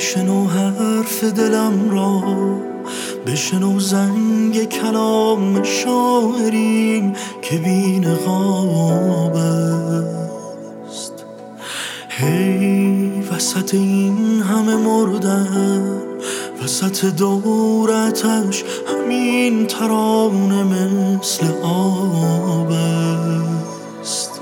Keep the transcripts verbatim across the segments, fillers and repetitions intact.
بشنو حرف دلم را، بشنو زنگ کلام شاعریم که بی نقاب است. هی وسط این همه مردن، وسط دورتش همین ترانه مثل آب است.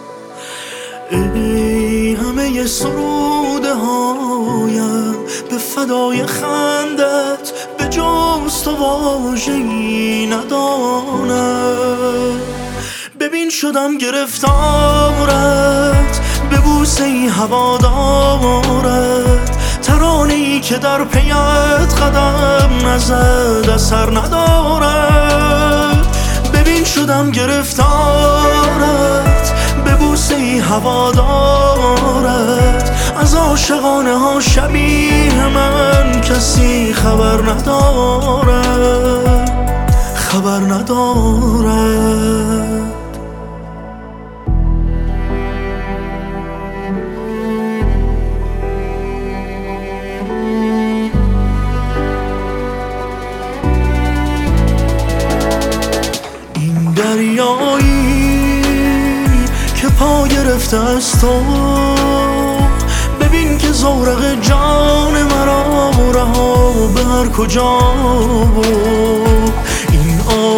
ای همه سروده هایم به فدای خندت، به جز تو واژه‌ای ندانم. ببین شدم گرفتارت، به بوسه ای هوادارت، ترانه ای که در پیت قدم نزد اثر ندارد. ببین شدم گرفتارت، به بوسه ای هوادارت، از عاشقانه ها شبیه من کسی خبر ندارد، خبر ندارد. این دریایی که پا گرفته از تو، ببین که زورق جان مرا رها به هر کجا بود. این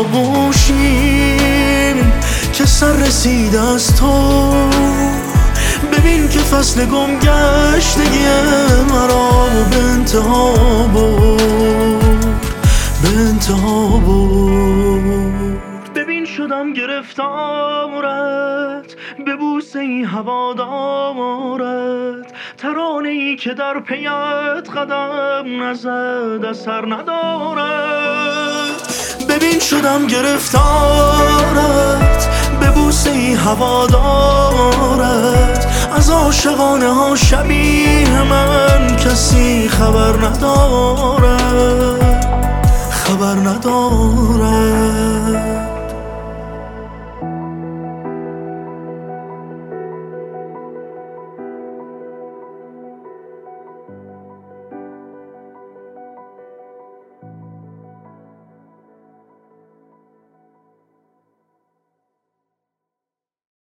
آغوشی که سر رسید از تو، ببین که فصل گم گشتگی مرا به انتها برد، به انتها برد. ببین شدم گرفتارت، به بوسه ای هوادارت، ترانه ای که در پیت قدم نزد اثر ندارد. ببین شدم گرفتارت، به بوسه ای هوادارت، از عاشقانه ها شبیه من کسی خبر ندارد، خبر ندارد.